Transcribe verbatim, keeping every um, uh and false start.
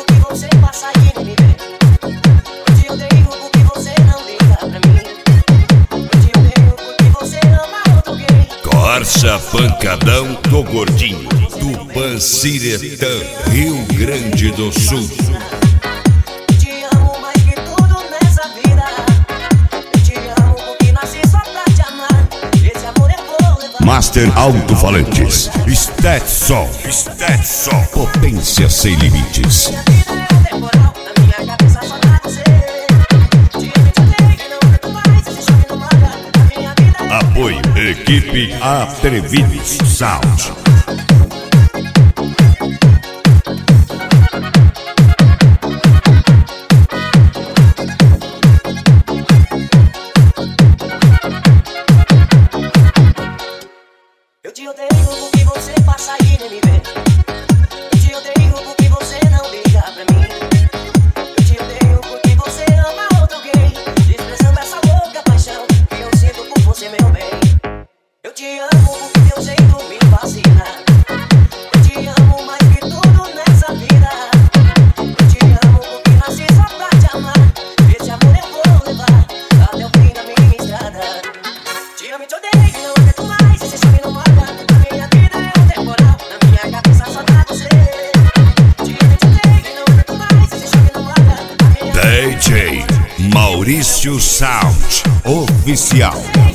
porque você passa e nem me vê. Eu te odeio porque você não liga pra mim. Eu te odeio porque você ama outro gay. Corsa Pancadão do Gordinho, do Panciretã, Rio Grande do Sul. Eu te amo mais que tudo nessa vida. Eu te amo porque nasci só pra te amar. Esse amor eu vou levar. Master Alto-Falantes, Stetson, Stetson, potência sem limites. Minha vida é um temporal, na minha cabeça só tá você. Te amo e te odeio, que não aguento mais esse choque no mar. Na minha vida é Apoio, equipe Atrevidos Sound. Eu te odeio porque você passa e nem me vê. Eu te odeio porque você não liga pra mim. Eu te odeio porque você ama outro gay, expressando essa louca paixão que eu sinto por você, meu bem. Eu te amo porque teu jeito me fascina. Eu te amo mais que tudo nessa vida. Eu te amo porque nasci só pra te amar. Esse amor eu vou levar até o fim da minha estrada. Te amo e te odeio, que não aguento mais esse choque no mar. Minha vida é um temporal, na minha cabeça só tá você. Te amo e te odeio, que não aguento mais esse choque no mar. D J Maurício Sound Oficial.